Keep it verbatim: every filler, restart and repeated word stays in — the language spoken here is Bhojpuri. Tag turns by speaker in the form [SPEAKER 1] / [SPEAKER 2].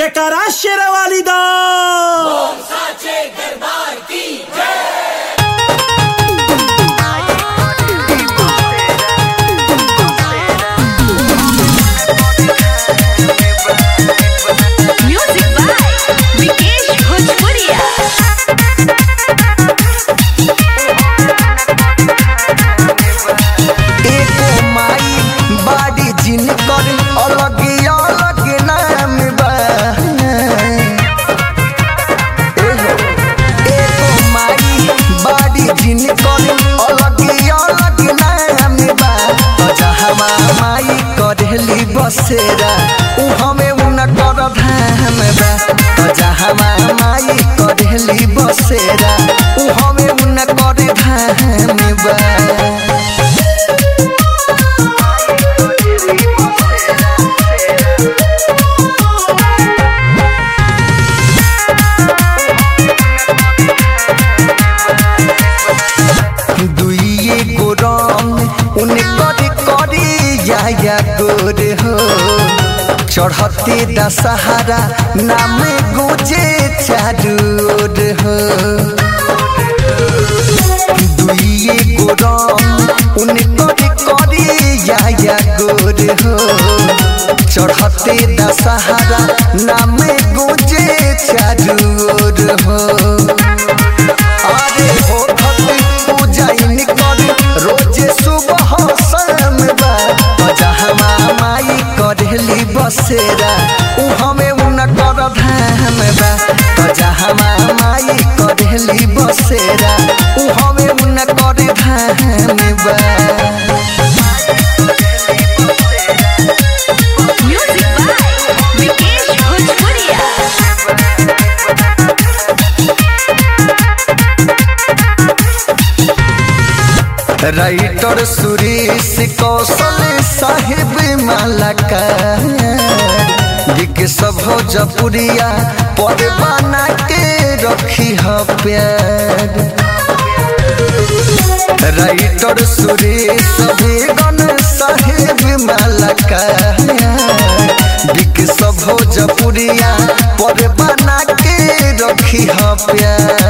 [SPEAKER 1] जयकारा शेरवाली दा
[SPEAKER 2] साचे दरबार की जय।
[SPEAKER 3] म्यूजिक बाय विकेश भोजपुरिया।
[SPEAKER 4] एको माई बाड़ी जिन कर अलग अलग नाम बा। एको माई बाड़ी जिन कर अलग अलग नाम बा। जहवा माई करेली बसेरा उ हमें उन कर धाम बा। जहवा माई करेली बसेरा उ हमें उन कर धाम बा। दुइये गो रंग उन करी करी या या गोर हो। चढ़ते दशहरा नाम गुजे चारूर हो। दुइये गो रंग उन करी करी या या गोर हो। चढ़ते दशहरा नाम गुजे चारूर हो। अरे हो पूजाइन कर रोज सुबह शाम बा। जहवा माई करेली बसेरा उ हमें उन कर धाम बा। जहवा माई करेली बसेरा उ हमें उन कर धाम बा।
[SPEAKER 3] म्यूजिक बाय विकेश भोजपुरिया।
[SPEAKER 4] राइटर सुरेश कौशल साहिब मालका दिक सब जपुरिया पर बना के रखी ह प्यार। राइटर सुरेश बेगन साहिब मालका दिक सब जपुरिया पर बना के रखी ह प्यार।